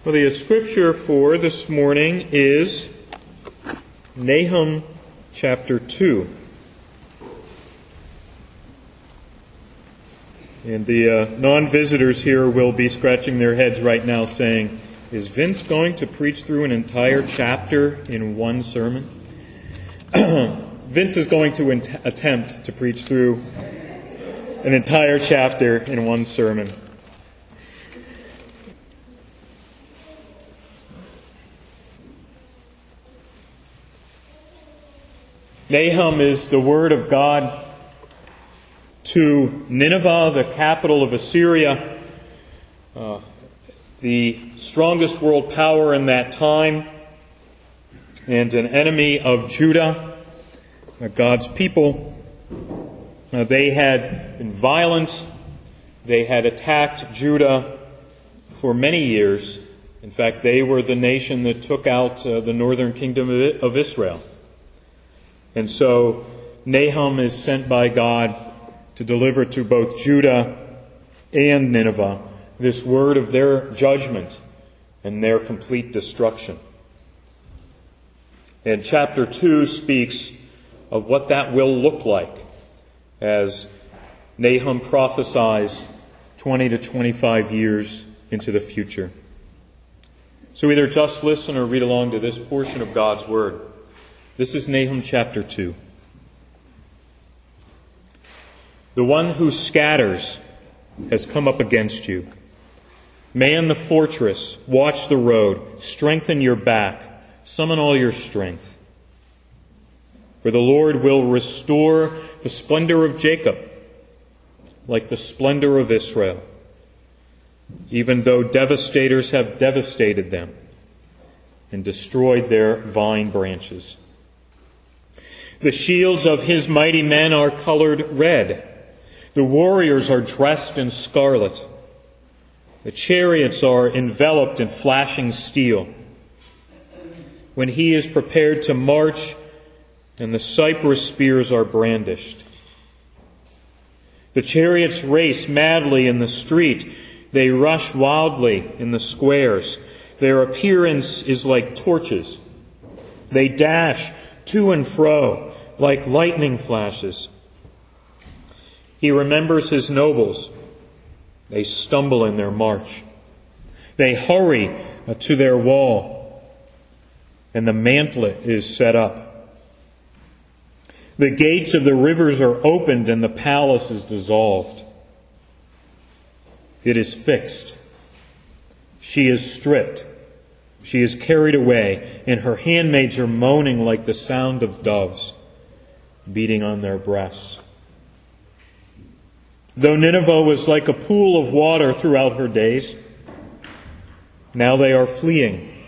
Well, the scripture for this morning is Nahum chapter 2. And the non-visitors here will be scratching their heads right now saying, is Vince going to preach through an entire chapter in one sermon? Vince is going to attempt to preach through an entire chapter in one sermon. Nahum is the word of God to Nineveh, the capital of Assyria, the strongest world power in that time, and an enemy of Judah, God's people. They had been violent. They had attacked Judah for many years. In fact, they were the nation that took out the northern kingdom of Israel. And so Nahum is sent by God to deliver to both Judah and Nineveh this word of their judgment and their complete destruction. And chapter 2 speaks of what that will look like as Nahum prophesies 20 to 25 years into the future. So either just listen or read along to this portion of God's word. This is Nahum chapter 2. The one who scatters has come up against you. Man the fortress, watch the road, strengthen your back, summon all your strength. For the Lord will restore the splendor of Jacob, like the splendor of Israel, even though devastators have devastated them and destroyed their vine branches. The shields of his mighty men are colored red. The warriors are dressed in scarlet. The chariots are enveloped in flashing steel. When he is prepared to march, and the cypress spears are brandished. The chariots race madly in the street. They rush wildly in the squares. Their appearance is like torches. They dash to and fro like lightning flashes. He remembers his nobles. They stumble in their march. They hurry to their wall, and the mantlet is set up. The gates of the rivers are opened, and the palace is dissolved. It is fixed. She is stripped. She is carried away, and her handmaids are moaning like the sound of doves beating on their breasts. Though Nineveh was like a pool of water throughout her days, now they are fleeing.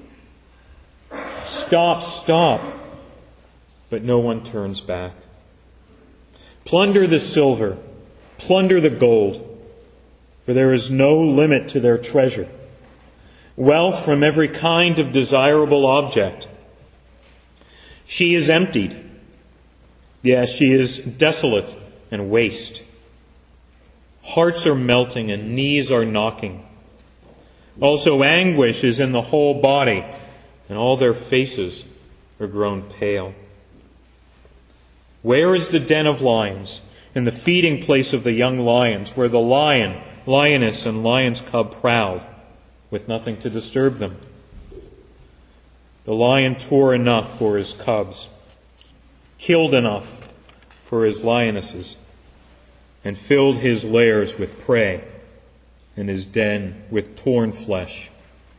Stop, stop, but no one turns back. Plunder the silver, plunder the gold, for there is no limit to their treasure. Wealth from every kind of desirable object. She is emptied. Yes, she is desolate and waste. Hearts are melting and knees are knocking. Also anguish is in the whole body, and all their faces are grown pale. Where is the den of lions and the feeding place of the young lions, where the lion, lioness, and lion's cub prowl, with nothing to disturb them? The lion tore enough for his cubs, killed enough for his lionesses, and filled his lairs with prey and his den with torn flesh.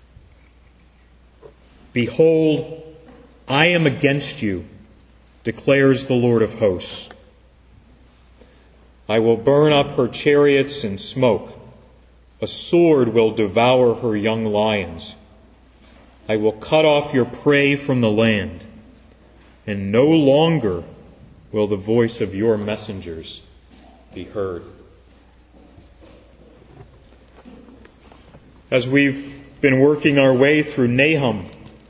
Behold, I am against you, declares the Lord of hosts. I will burn up her chariots in smoke. A sword will devour her young lions. I will cut off your prey from the land, and no longer will the voice of your messengers be heard. As we've been working our way through Nahum,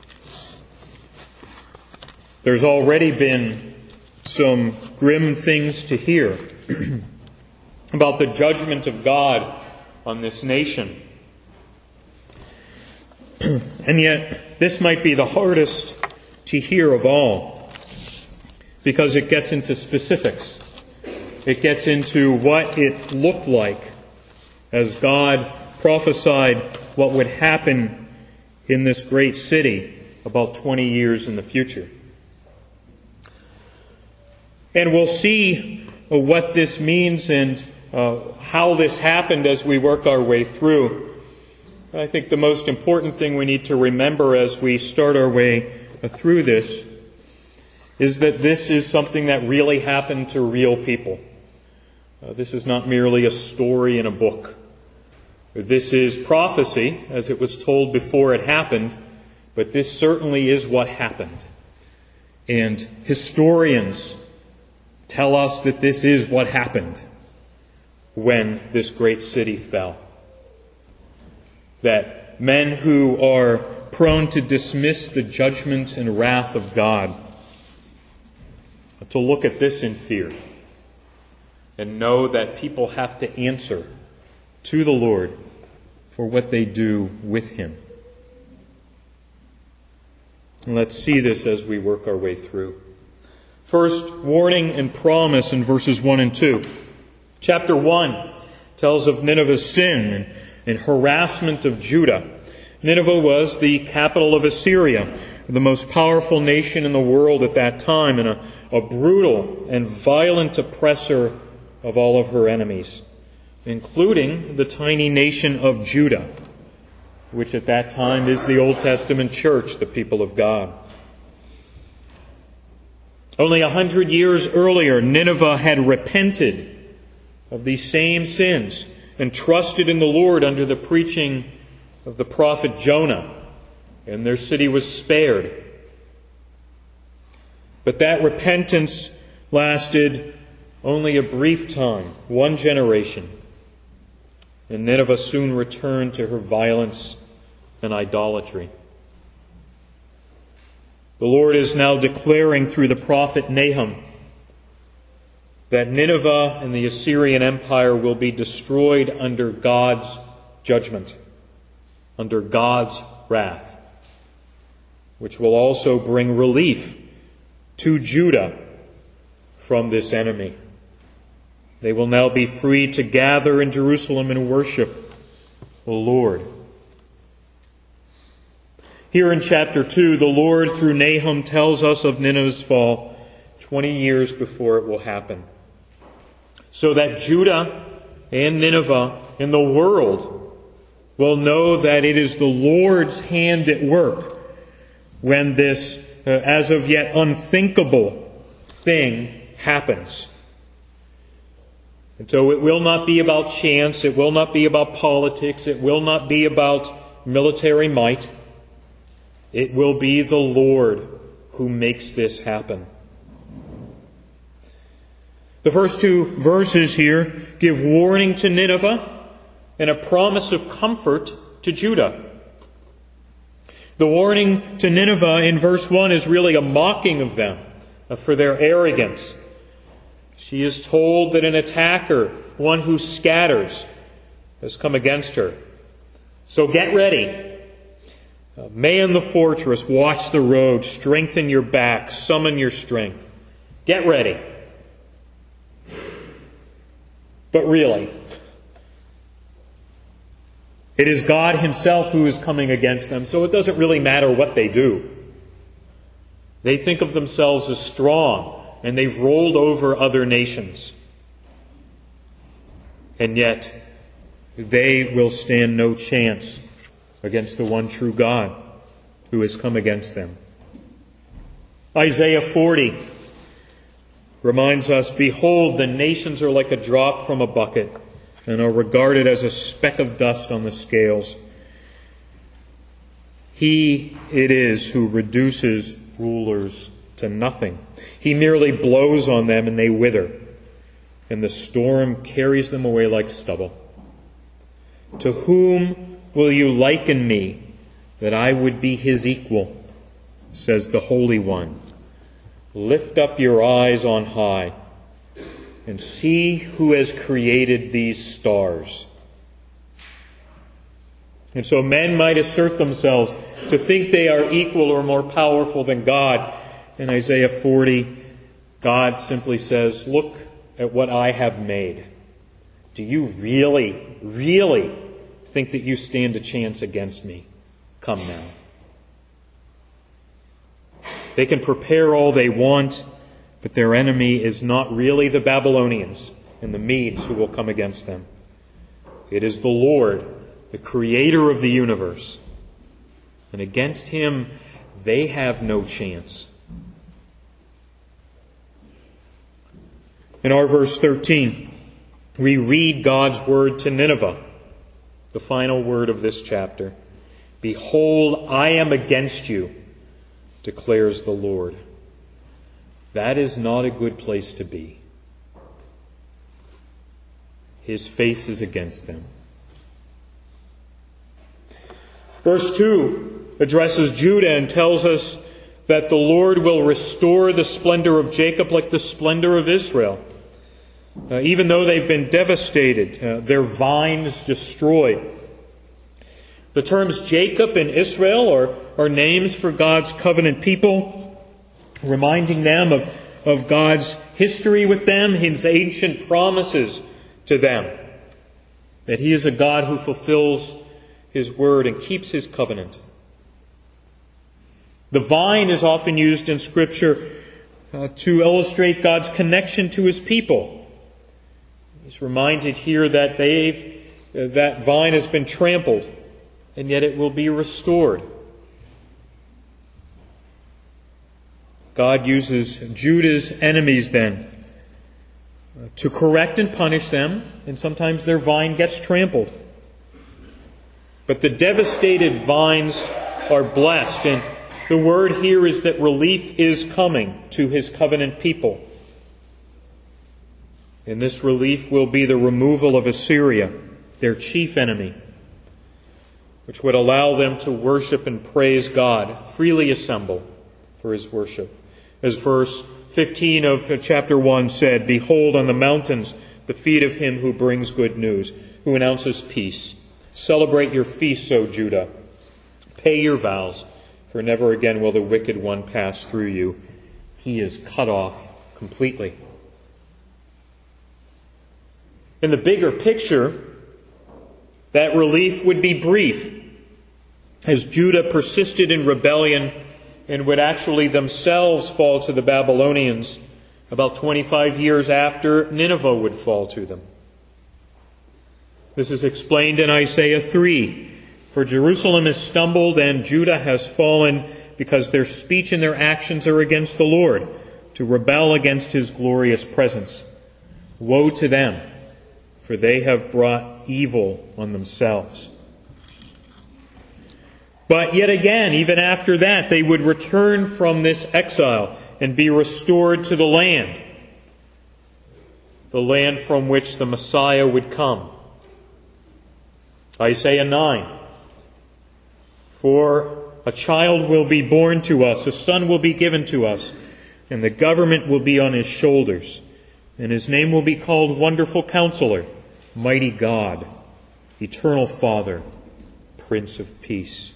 there's already been some grim things to hear about the judgment of God on this nation. And yet, this might be the hardest to hear of all, because it gets into specifics. It gets into what it looked like as God prophesied what would happen in this great city about 20 years in the future. And we'll see what this means and how this happened as we work our way through. I think the most important thing we need to remember as we start our way through this is that this is something that really happened to real people. This is not merely a story in a book. This is prophecy, as it was told before it happened, but this certainly is what happened. And historians tell us that this is what happened when this great city fell. That men who are prone to dismiss the judgment and wrath of God, to look at this in fear and know that people have to answer to the Lord for what they do with Him. And let's see this as we work our way through. First, warning and promise in verses 1 and 2. Chapter 1 tells of Nineveh's sin and harassment of Judah. Nineveh was the capital of Assyria, the most powerful nation in the world at that time, and a brutal and violent oppressor of all of her enemies, including the tiny nation of Judah, which at that time is the Old Testament church, the people of God. Only 100 years earlier, Nineveh had repented of these same sins and trusted in the Lord under the preaching of the prophet Jonah, and their city was spared. But that repentance lasted only a brief time, one generation, and Nineveh soon returned to her violence and idolatry. The Lord is now declaring through the prophet Nahum that Nineveh and the Assyrian Empire will be destroyed under God's judgment, under God's wrath, which will also bring relief to Judah from this enemy. They will now be free to gather in Jerusalem and worship the Lord. Here in chapter 2, the Lord, through Nahum, tells us of Nineveh's fall 20 years before it will happen, so that Judah and Nineveh and the world will know that it is the Lord's hand at work when this, as of yet unthinkable thing happens. And so it will not be about chance, it will not be about politics, it will not be about military might. It will be the Lord who makes this happen. The first two verses here give warning to Nineveh and a promise of comfort to Judah. The warning to Nineveh in verse 1 is really a mocking of them for their arrogance. She is told that an attacker, one who scatters, has come against her. So get ready. Man the fortress, watch the road, strengthen your back, summon your strength. Get ready. But really, it is God Himself who is coming against them, so it doesn't really matter what they do. They think of themselves as strong, and they've rolled over other nations. And yet, they will stand no chance against the one true God who has come against them. Isaiah 40 reminds us, "Behold, the nations are like a drop from a bucket, and are regarded as a speck of dust on the scales. He it is who reduces rulers to nothing. He merely blows on them and they wither, and the storm carries them away like stubble. To whom will you liken me, that I would be his equal? Says the Holy One. Lift up your eyes on high, and see who has created these stars. And so men might assert themselves to think they are equal or more powerful than God. In Isaiah 40, God simply says, look at what I have made. Do you really, really think that you stand a chance against me? Come now. They can prepare all they want, but their enemy is not really the Babylonians and the Medes who will come against them. It is the Lord, the Creator of the universe. And against Him, they have no chance. In our verse 13, we read God's word to Nineveh, the final word of this chapter. Behold, I am against you, declares the Lord. That is not a good place to be. His face is against them. Verse 2 addresses Judah and tells us that the Lord will restore the splendor of Jacob like the splendor of Israel. Even though they've been devastated, their vines destroyed. The terms Jacob and Israel are names for God's covenant people, reminding them of God's history with them, His ancient promises to them, that He is a God who fulfills His word and keeps His covenant. The vine is often used in Scripture to illustrate God's connection to His people. He's reminded here that that vine has been trampled, and yet it will be restored. God uses Judah's enemies then to correct and punish them, and sometimes their vine gets trampled. But the devastated vines are blessed, and the word here is that relief is coming to His covenant people. And this relief will be the removal of Assyria, their chief enemy, which would allow them to worship and praise God, freely assemble for His worship. As verse 15 of chapter 1 said, behold on the mountains the feet of Him who brings good news, who announces peace. Celebrate your feasts, O Judah. Pay your vows, for never again will the wicked one pass through you. He is cut off completely. In the bigger picture, that relief would be brief, as Judah persisted in rebellion and would actually themselves fall to the Babylonians about 25 years after Nineveh would fall to them. This is explained in Isaiah 3. For Jerusalem has stumbled and Judah has fallen because their speech and their actions are against the Lord, to rebel against His glorious presence. Woe to them, for they have brought evil on themselves. But yet again, even after that, they would return from this exile and be restored to the land from which the Messiah would come. Isaiah 9, for a child will be born to us, a son will be given to us, and the government will be on His shoulders, and His name will be called Wonderful Counselor, Mighty God, Eternal Father, Prince of Peace.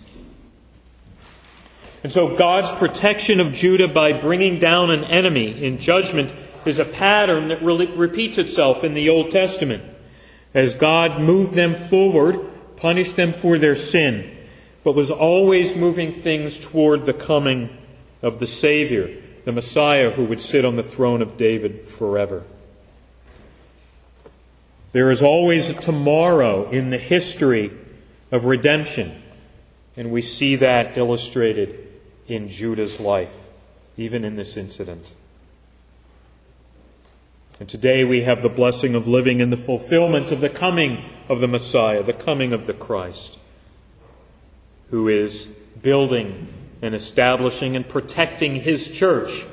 And so God's protection of Judah by bringing down an enemy in judgment is a pattern that really repeats itself in the Old Testament. As God moved them forward, punished them for their sin, but was always moving things toward the coming of the Savior, the Messiah who would sit on the throne of David forever. There is always a tomorrow in the history of redemption, and we see that illustrated in Judah's life, even in this incident. And today we have the blessing of living in the fulfillment of the coming of the Messiah, the coming of the Christ, who is building and establishing and protecting His church.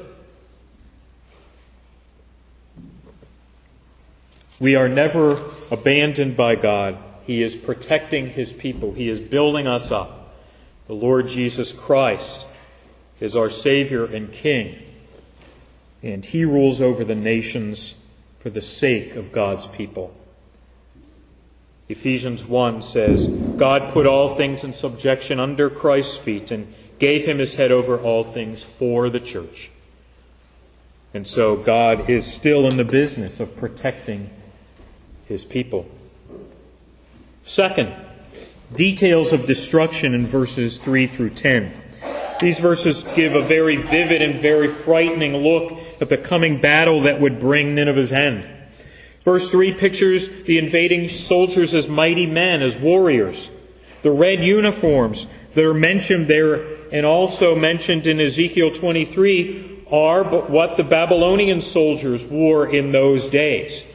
We are never abandoned by God. He is protecting His people. He is building us up. The Lord Jesus Christ is our Savior and King, and He rules over the nations for the sake of God's people. Ephesians 1 says, God put all things in subjection under Christ's feet and gave him his head over all things for the church. And so God is still in the business of protecting his people. Second, details of destruction in verses 3 through 10. These verses give a very vivid and very frightening look at the coming battle that would bring Nineveh's end. Verse 3 pictures the invading soldiers as mighty men, as warriors. The red uniforms that are mentioned there and also mentioned in Ezekiel 23 are what the Babylonian soldiers wore in those days.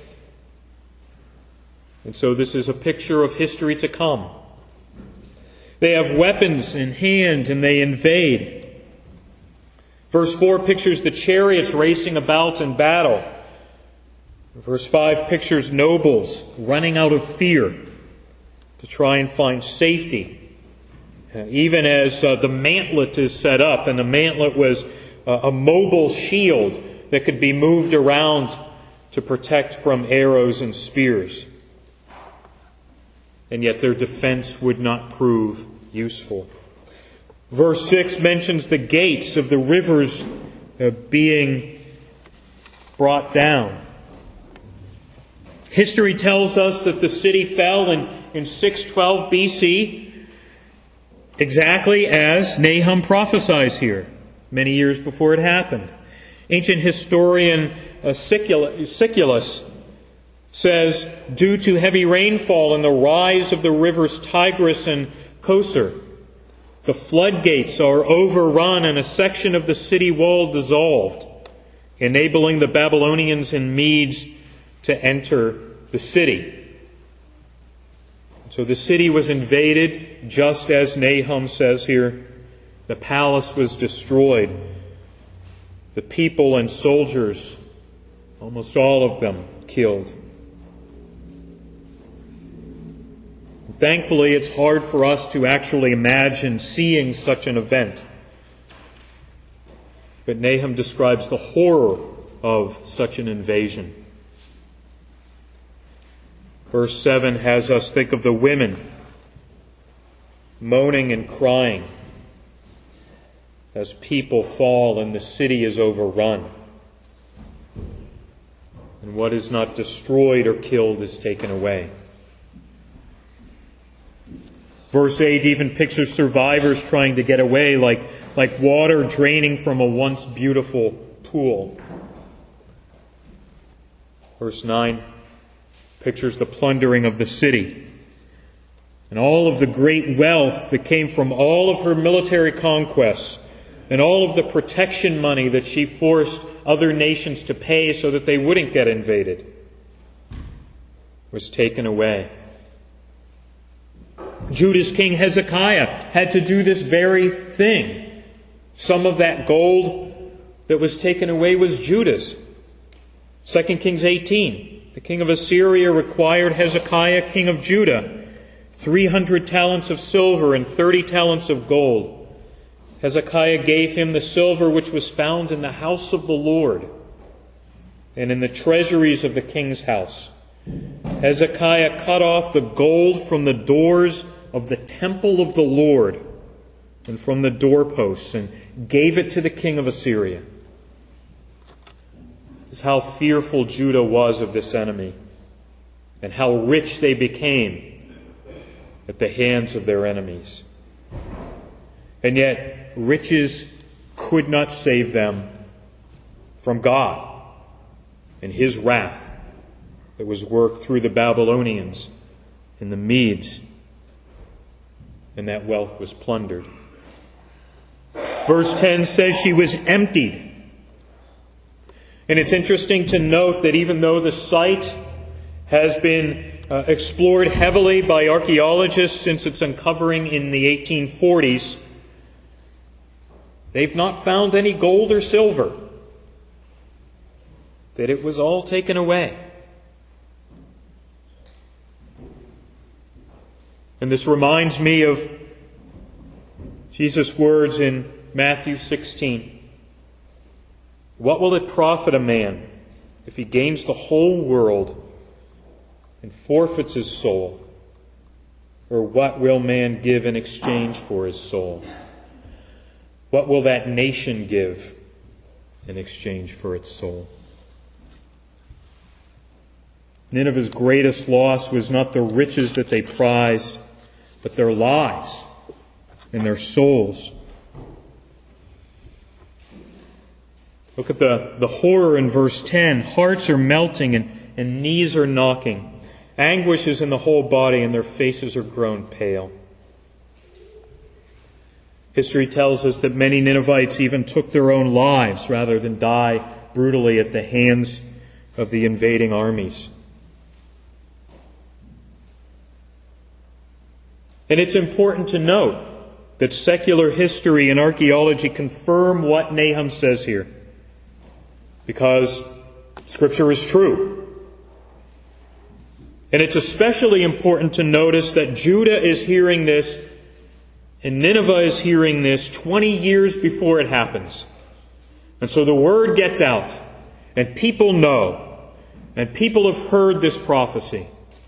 And so this is a picture of history to come. They have weapons in hand and they invade. Verse 4 pictures the chariots racing about in battle. Verse 5 pictures nobles running out of fear to try and find safety. Even as the mantlet is set up, and the mantlet was a mobile shield that could be moved around to protect from arrows and spears. And yet their defense would not prove useful. Verse 6 mentions the gates of the rivers being brought down. History tells us that the city fell in 612 BC, exactly as Nahum prophesies here, many years before it happened. Ancient historian Siculus says, due to heavy rainfall and the rise of the rivers Tigris and Kosor, the floodgates are overrun and a section of the city wall dissolved, enabling the Babylonians and Medes to enter the city. So the city was invaded, just as Nahum says here. The palace was destroyed. The people and soldiers, almost all of them, killed. Thankfully, it's hard for us to actually imagine seeing such an event. But Nahum describes the horror of such an invasion. Verse 7 has us think of the women moaning and crying as people fall and the city is overrun. And what is not destroyed or killed is taken away. Verse 8 even pictures survivors trying to get away like water draining from a once beautiful pool. Verse 9 pictures the plundering of the city and all of the great wealth that came from all of her military conquests and all of the protection money that she forced other nations to pay so that they wouldn't get invaded was taken away. Judah's king Hezekiah had to do this very thing. Some of that gold that was taken away was Judah's. 2 Kings 18, the king of Assyria required Hezekiah, king of Judah, 300 talents of silver and 30 talents of gold. Hezekiah gave him the silver which was found in the house of the Lord and in the treasuries of the king's house. Hezekiah cut off the gold from the doors of the temple of the Lord and from the doorposts and gave it to the king of Assyria. This is how fearful Judah was of this enemy and how rich they became at the hands of their enemies. And yet, riches could not save them from God and His wrath that was worked through the Babylonians and the Medes, and that wealth was plundered. Verse 10 says she was emptied. And it's interesting to note that even though the site has been explored heavily by archaeologists since its uncovering in the 1840s, they've not found any gold or silver. That it was all taken away. And this reminds me of Jesus' words in Matthew 16. What will it profit a man if he gains the whole world and forfeits his soul? Or what will man give in exchange for his soul? What will that nation give in exchange for its soul? Nineveh's greatest loss was not the riches that they prized, but their lives and their souls. Look at the horror in verse 10. Hearts are melting and knees are knocking. Anguish is in the whole body, and their faces are grown pale. History tells us that many Ninevites even took their own lives rather than die brutally at the hands of the invading armies. And it's important to note that secular history and archaeology confirm what Nahum says here, because Scripture is true. And it's especially important to notice that Judah is hearing this and Nineveh is hearing this 20 years before it happens. And so the word gets out, and people know, and people have heard this prophecy.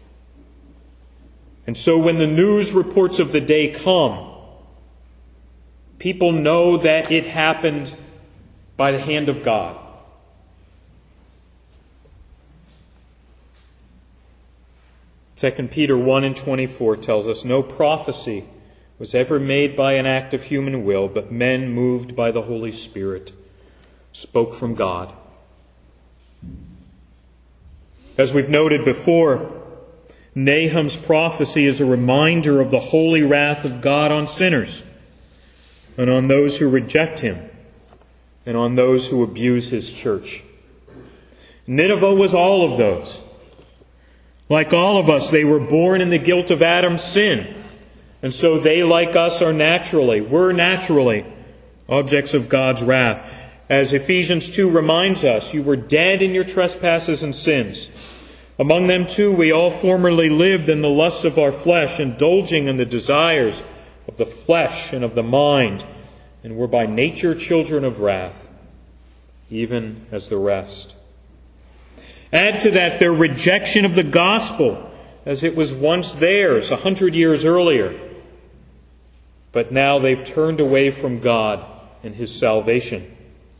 And so when the news reports of the day come, people know that it happened by the hand of God. Second Peter 1:24 tells us, no prophecy was ever made by an act of human will, but men moved by the Holy Spirit spoke from God. As we've noted before, Nahum's prophecy is a reminder of the holy wrath of God on sinners and on those who reject Him and on those who abuse His church. Nineveh was all of those. Like all of us, they were born in the guilt of Adam's sin. And so they, like us, were naturally objects of God's wrath. As Ephesians 2 reminds us, you were dead in your trespasses and sins. Among them too we all formerly lived in the lusts of our flesh, indulging in the desires of the flesh and of the mind, and were by nature children of wrath, even as the rest. Add to that their rejection of the gospel, as it was once theirs 100 years earlier. But now they've turned away from God and His salvation.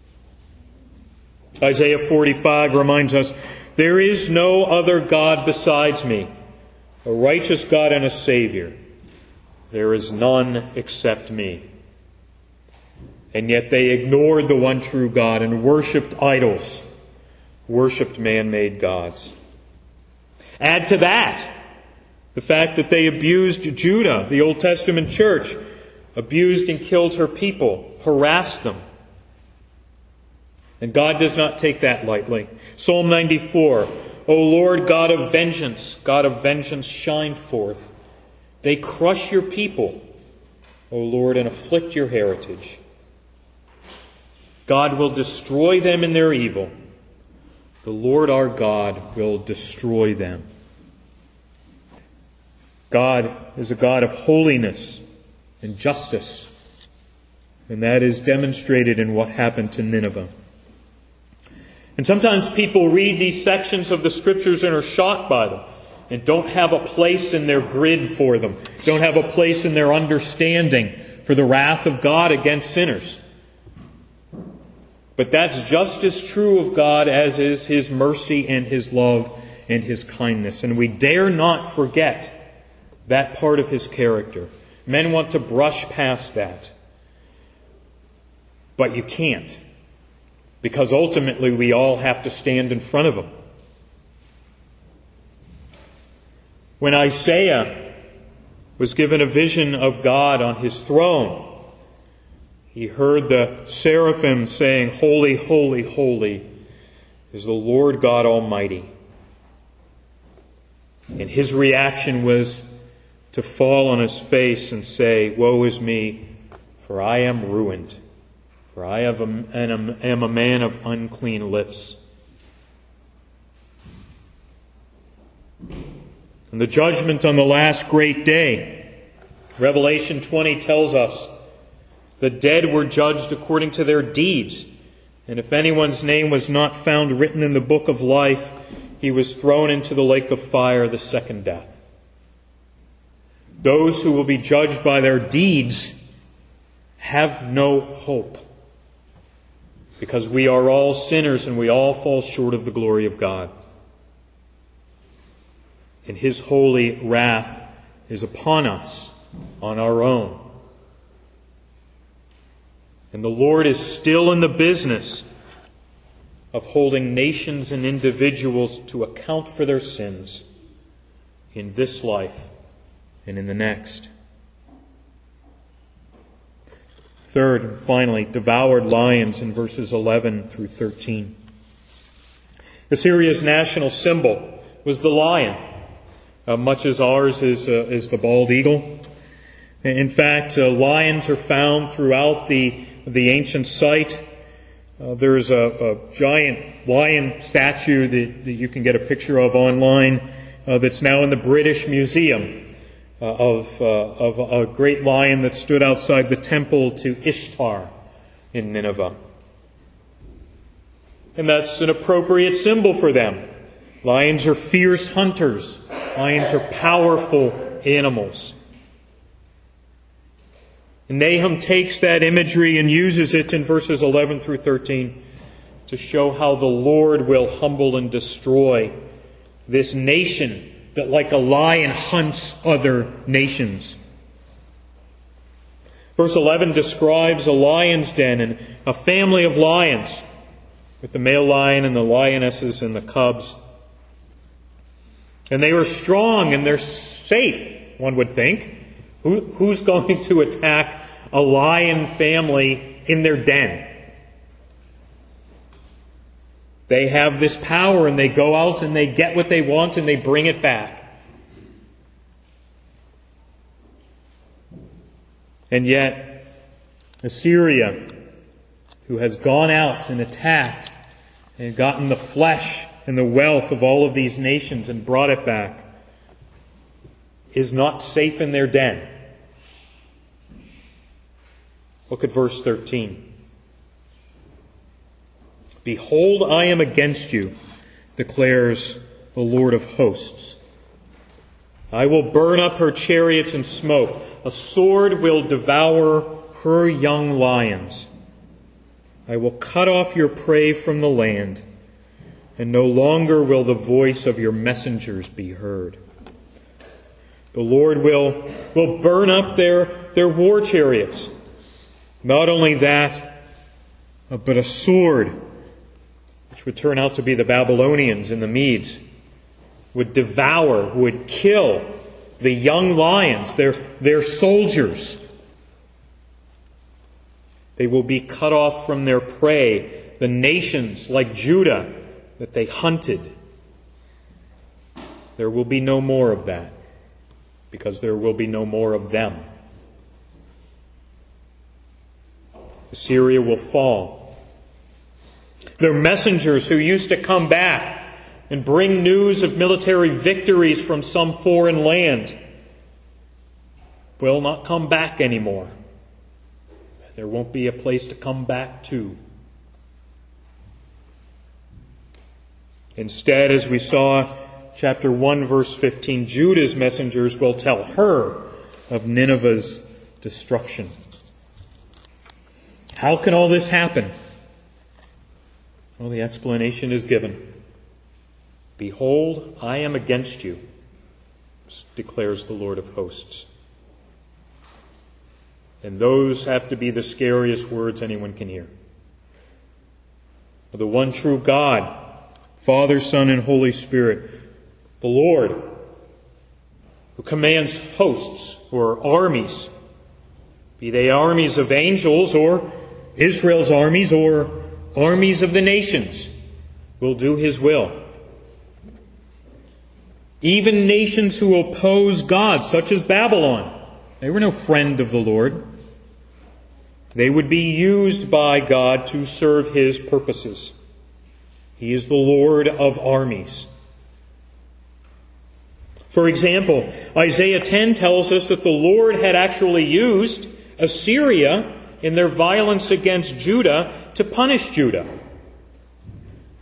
Isaiah 45 reminds us, there is no other God besides me, a righteous God and a Savior. There is none except me. And yet they ignored the one true God and worshipped idols, worshipped man-made gods. Add to that the fact that they abused Judah, the Old Testament church, abused and killed her people, harassed them. And God does not take that lightly. Psalm 94, O Lord God of vengeance, shine forth. They crush your people, O Lord, and afflict your heritage. God will destroy them in their evil. The Lord our God will destroy them. God is a God of holiness and justice, and that is demonstrated in what happened to Nineveh. And sometimes people read these sections of the Scriptures and are shocked by them and don't have a place in their grid for them, don't have a place in their understanding for the wrath of God against sinners. But that's just as true of God as is His mercy and His love and His kindness. And we dare not forget that part of His character. Men want to brush past that. But you can't. Because ultimately we all have to stand in front of Him. When Isaiah was given a vision of God on His throne, he heard the seraphim saying, Holy, holy, holy is the Lord God Almighty. And his reaction was to fall on his face and say, Woe is me, for I am ruined, for I am a man of unclean lips. And the judgment on the last great day, Revelation 20 tells us, the dead were judged according to their deeds. And if anyone's name was not found written in the book of life, he was thrown into the lake of fire, the second death. those who will be judged by their deeds have no hope. Because we are all sinners and we all fall short of the glory of God. And His holy wrath is upon us on our own. And the Lord is still in the business of holding nations and individuals to account for their sins in this life and in the next. Third, and finally, devoured lions in verses 11 through 13. Assyria's national symbol was the lion, much as ours is the bald eagle. In fact, lions are found throughout the ancient site. There is a giant lion statue that you can get a picture of online that's now in the British Museum of a great lion that stood outside the temple to Ishtar in Nineveh. And that's an appropriate symbol for them. Lions are fierce hunters. Lions are powerful animals. And Nahum takes that imagery and uses it in verses 11 through 13 to show how the Lord will humble and destroy this nation that like a lion hunts other nations. Verse 11 describes a lion's den and a family of lions with the male lion and the lionesses and the cubs. And they were strong and they're safe, one would think. Who's going to attack a lion family in their den? They have this power and they go out and they get what they want and they bring it back. And yet, Assyria, who has gone out and attacked and gotten the flesh and the wealth of all of these nations and brought it back, is not safe in their den. Look at verse 13. Behold, I am against you, declares the Lord of hosts. I will burn up her chariots in smoke. A sword will devour her young lions. I will cut off your prey from the land, and no longer will the voice of your messengers be heard. The Lord will burn up their war chariots. Not only that, but a sword, which would turn out to be the Babylonians and the Medes, would devour, would kill the young lions, their soldiers. They will be cut off from their prey, the nations like Judah that they hunted. There will be no more of that, because there will be no more of them. Assyria will fall. Their messengers who used to come back and bring news of military victories from some foreign land will not come back anymore. There won't be a place to come back to. Instead, as we saw chapter 1, verse 15, Judah's messengers will tell her of Nineveh's destruction. How can all this happen? Well, the explanation is given. Behold, I am against you, declares the Lord of hosts. And those have to be the scariest words anyone can hear. The one true God, Father, Son, and Holy Spirit, the Lord, who commands hosts or armies, be they armies of angels or Israel's armies or armies of the nations, will do His will. Even nations who oppose God, such as Babylon, they were no friend of the Lord. They would be used by God to serve His purposes. He is the Lord of armies. For example, Isaiah 10 tells us that the Lord had actually used Assyria in their violence against Judah to punish Judah.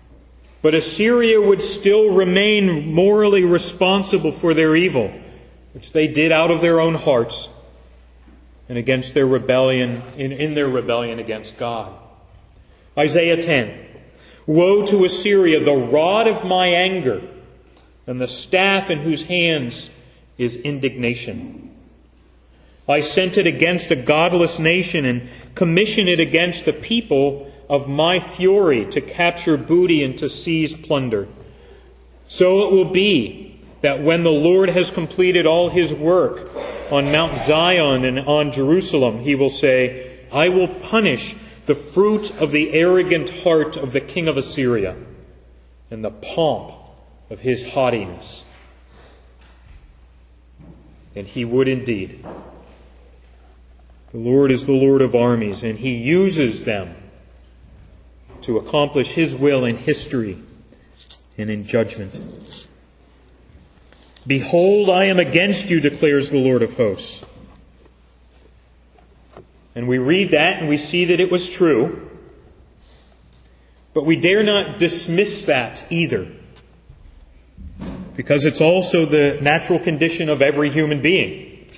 But Assyria would still remain morally responsible for their evil. which they did out of their own hearts and against their rebellion, in their rebellion against God. Isaiah 10. Woe to Assyria, the rod of my anger, and the staff in whose hands is indignation. I sent it against a godless nation and commissioned it against the people of my fury to capture booty and to seize plunder. So it will be that when the Lord has completed all his work on Mount Zion and on Jerusalem, he will say, I will punish the fruit of the arrogant heart of the king of Assyria and the pomp of his haughtiness. And he would indeed. The Lord is the Lord of armies, and he uses them to accomplish his will in history and in judgment. Behold, I am against you, declares the Lord of hosts. And we read that and we see that it was true. But we dare not dismiss that either, because it's also the natural condition of every human being.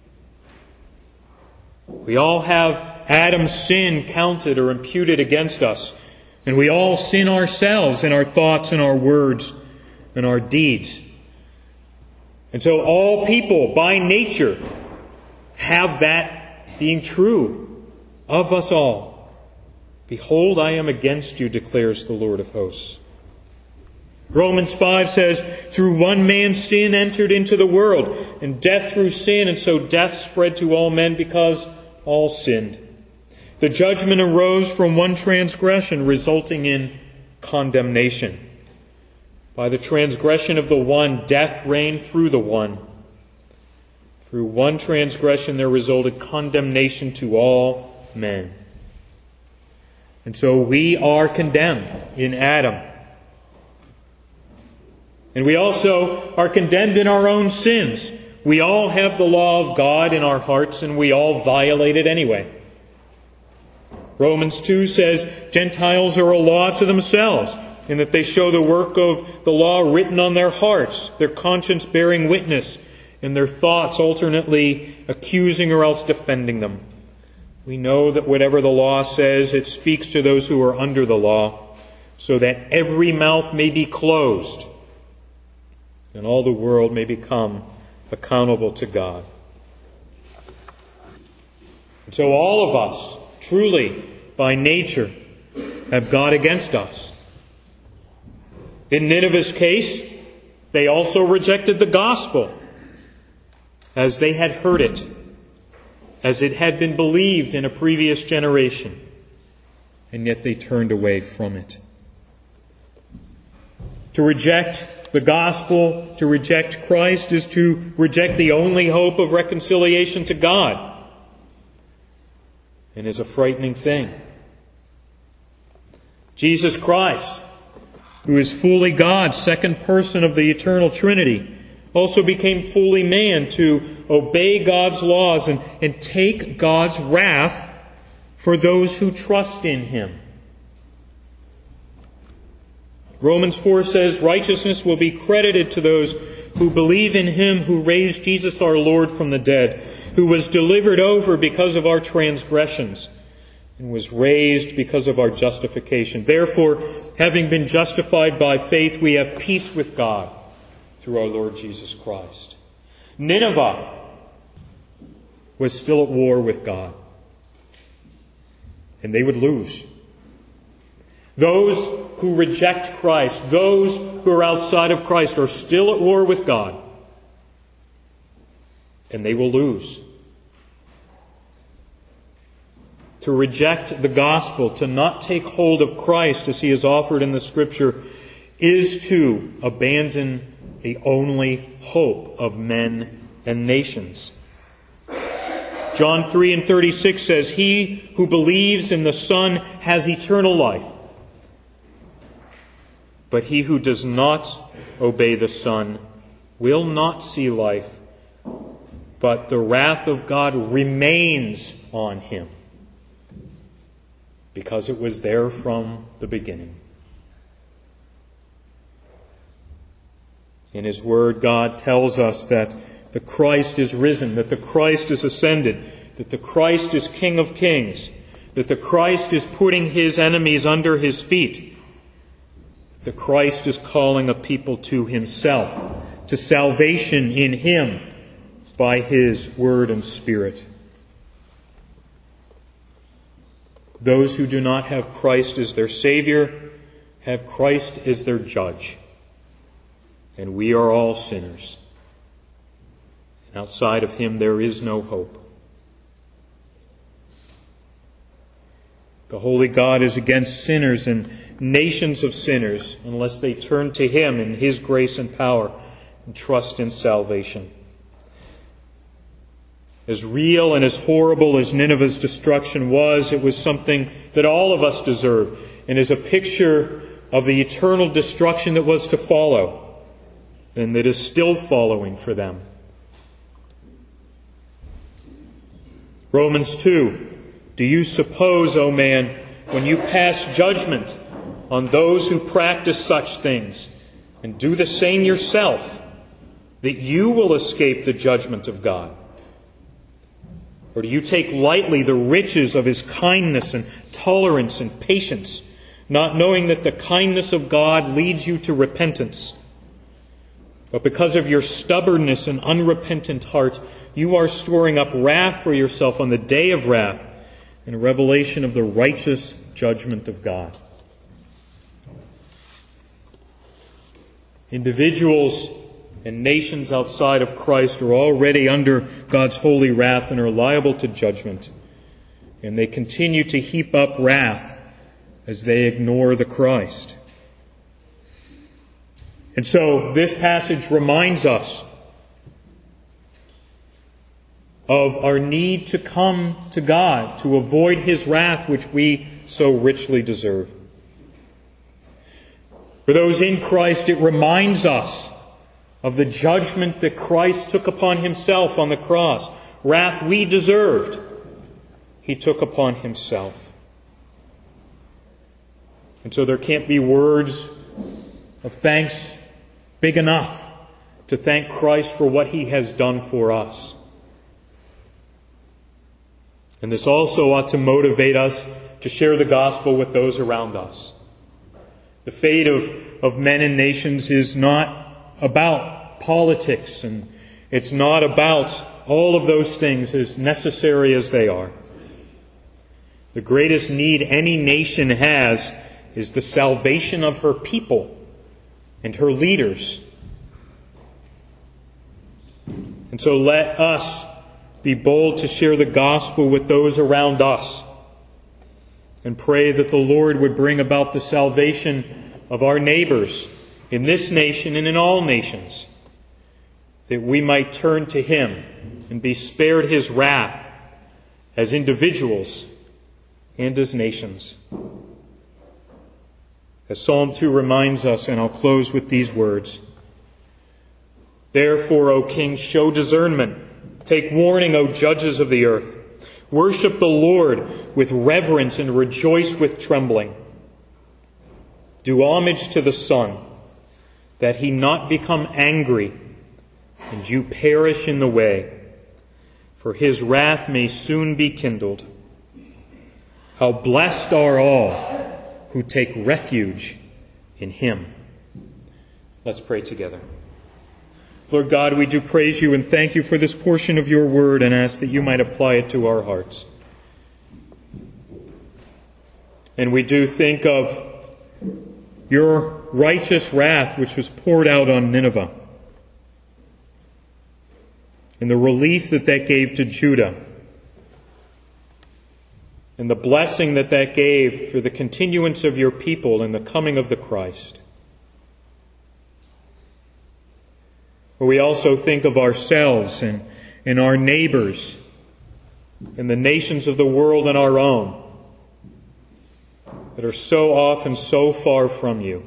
We all have Adam's sin counted or imputed against us. And we all sin ourselves in our thoughts and our words and our deeds. And so all people, by nature, have that being true of us all. Behold, I am against you, declares the Lord of hosts. Romans 5 says, through one man's sin entered into the world, and death through sin, and so death spread to all men because all sinned. The judgment arose from one transgression, resulting in condemnation. By the transgression of the one, death reigned through the one. Through one transgression there resulted condemnation to all men. And so we are condemned in Adam. And we also are condemned in our own sins. We all have the law of God in our hearts, and we all violate it anyway. Romans 2 says, Gentiles are a law to themselves, in that they show the work of the law written on their hearts, their conscience bearing witness, and their thoughts alternately accusing or else defending them. We know that whatever the law says, it speaks to those who are under the law, so that every mouth may be closed, and all the world may become accountable to God. And so all of us, truly, by nature, have God against us. In Nineveh's case, they also rejected the gospel as they had heard it, as it had been believed in a previous generation, and yet they turned away from it. To reject the gospel, to reject Christ, is to reject the only hope of reconciliation to God, and is a frightening thing. Jesus Christ, who is fully God, second person of the eternal Trinity, also became fully man to obey God's laws and take God's wrath for those who trust in Him. Romans 4 says, righteousness will be credited to those who believe in Him who raised Jesus our Lord from the dead, who was delivered over because of our transgressions, and was raised because of our justification. Therefore, having been justified by faith, we have peace with God through our Lord Jesus Christ. Nineveh was still at war with God, and they would lose. Those who reject Christ, those who are outside of Christ, are still at war with God, and they will lose. To reject the gospel, to not take hold of Christ as He is offered in the Scripture, is to abandon the only hope of men and nations. John 3:36 says, He who believes in the Son has eternal life, but he who does not obey the Son will not see life, but the wrath of God remains on him, because it was there from the beginning. In His Word, God tells us that that the Christ is risen, that the Christ is ascended, that the Christ is King of kings, that the Christ is putting his enemies under his feet, that Christ is calling a people to himself, to salvation in him by his word and Spirit. Those who do not have Christ as their Savior have Christ as their judge. And we are all sinners. And outside of him there is no hope. The holy God is against sinners and nations of sinners unless they turn to him in his grace and power and trust in salvation. As real and as horrible as Nineveh's destruction was, it was something that all of us deserve, and is a picture of the eternal destruction that was to follow, and that is still following for them. Romans 2. Do you suppose, O man, when you pass judgment on those who practice such things, and do the same yourself, that you will escape the judgment of God? Or do you take lightly the riches of his kindness and tolerance and patience, not knowing that the kindness of God leads you to repentance? But because of your stubbornness and unrepentant heart, you are storing up wrath for yourself on the day of wrath and a revelation of the righteous judgment of God. Individuals and nations outside of Christ are already under God's holy wrath and are liable to judgment. And they continue to heap up wrath as they ignore the Christ. And so this passage reminds us of our need to come to God, to avoid his wrath which we so richly deserve. For those in Christ, it reminds us of the judgment that Christ took upon himself on the cross. Wrath we deserved, he took upon himself. And so there can't be words of thanks big enough to thank Christ for what he has done for us. And this also ought to motivate us to share the gospel with those around us. The fate of men and nations is not about politics, and it's not about all of those things, as necessary as they are. The greatest need any nation has is the salvation of her people and her leaders. And so let us be bold to share the gospel with those around us, and pray that the Lord would bring about the salvation of our neighbors in this nation and in all nations, that we might turn to him and be spared his wrath as individuals and as nations. As Psalm 2 reminds us, and I'll close with these words, Therefore, O kings, show discernment. Take warning, O judges of the earth. Worship the Lord with reverence and rejoice with trembling. Do homage to the Son, that he not become angry and you perish in the way, for his wrath may soon be kindled. How blessed are all who take refuge in him. Let's pray together. Lord God, we do praise you and thank you for this portion of your word, and ask that you might apply it to our hearts. And we do think of your righteous wrath which was poured out on Nineveh, and the relief that that gave to Judah, and the blessing that that gave for the continuance of your people and the coming of the Christ. But we also think of ourselves and our neighbors and the nations of the world and our own that are so often so far from you.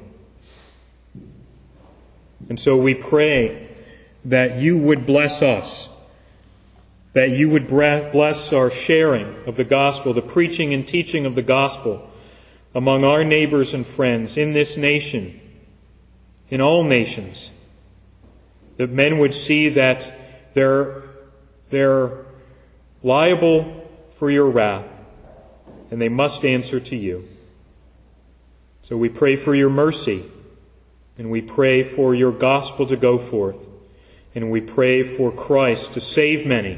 And so we pray that you would bless us, that you would bless our sharing of the gospel, the preaching and teaching of the gospel among our neighbors and friends in this nation, in all nations, that men would see that they're liable for your wrath, and they must answer to you. So we pray for your mercy, and we pray for your gospel to go forth, and we pray for Christ to save many.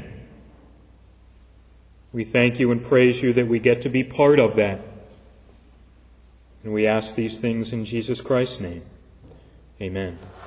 We thank you and praise you that we get to be part of that. And we ask these things in Jesus Christ's name. Amen.